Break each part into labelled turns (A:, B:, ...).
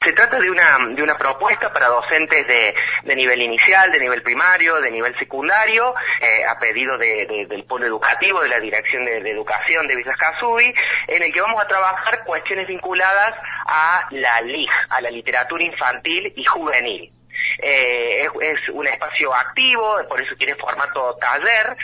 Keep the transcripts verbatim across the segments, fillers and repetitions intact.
A: Se trata de una, de una propuesta para docentes de, de nivel inicial, de nivel primario, de nivel secundario, eh, a pedido de, de, del Polo Educativo, de la Dirección de, de Educación de Villa Casubi, en el que vamos a trabajar cuestiones vinculadas a la L I J, a la literatura infantil y juvenil. Eh, es, es un espacio activo, por eso tiene formato taller,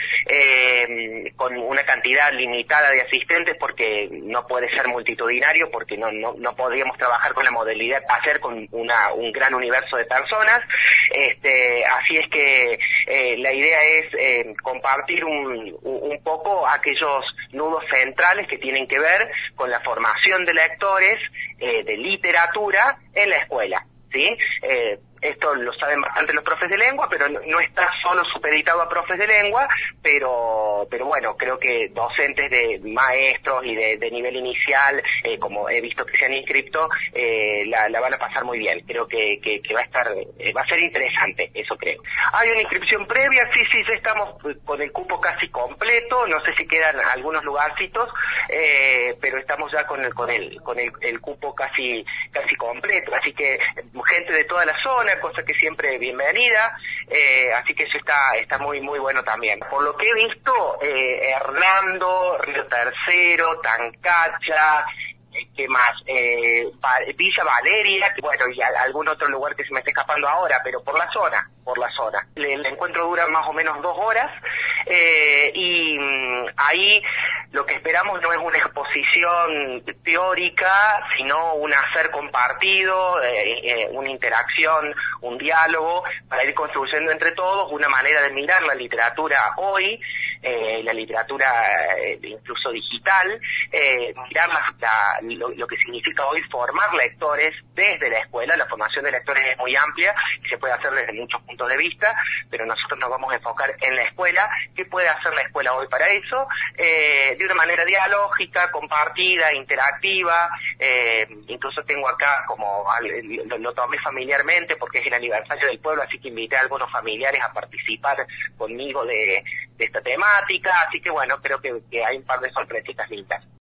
A: eh, con una cantidad limitada de asistentes porque no puede ser multitudinario, porque no, no, no podríamos trabajar con la modalidad taller con una, un gran universo de personas. Este, así es que eh, la idea es eh, compartir un, un poco aquellos nudos centrales que tienen que ver con la formación de lectores eh, de literatura en la escuela, ¿sí? Eh, Esto lo saben bastante los profes de lengua, pero no, no está solo supeditado a profes de lengua, pero pero bueno, creo que docentes de maestros y de, de nivel inicial, eh, como he visto que se han inscrito, eh, la, la van a pasar muy bien. Creo que, que, que va a estar, eh, va a ser interesante, eso creo. Hay una inscripción previa, sí, sí, ya estamos con el cupo casi completo, no sé si quedan algunos lugarcitos, eh, pero estamos ya con el, con el, con el, el cupo casi, casi completo, así que gente de toda la zona, cosa que siempre bienvenida, eh, así que eso está está muy muy bueno también. Por lo que he visto, eh, Hernando, Río Tercero, Tancacha, ¿qué más? Eh, Villa Valeria, bueno, y algún otro lugar que se me esté escapando ahora, pero por la zona, por la zona. El, el encuentro dura más o menos dos horas, eh, y mmm, ahí lo que esperamos no es una exposición teórica, sino un hacer compartido, eh, eh, una interacción, un diálogo, para ir construyendo entre todos una manera de mirar la literatura hoy, eh, la literatura eh, incluso digital, eh, mirar la, la, lo, lo que significa hoy formar lectores desde la escuela. La formación de lectores es muy amplia y se puede hacer desde muchos puntos de vista, pero nosotros nos vamos a enfocar en la escuela. ¿Qué puede hacer la escuela hoy para eso? Eh, de una manera dialógica, compartida, interactiva, eh, incluso tengo acá como, lo, lo tomé familiarmente porque es el aniversario del pueblo, así que invité a algunos familiares a participar conmigo de, de esta temática, así que bueno, creo que, que hay un par de sorpresitas lindas.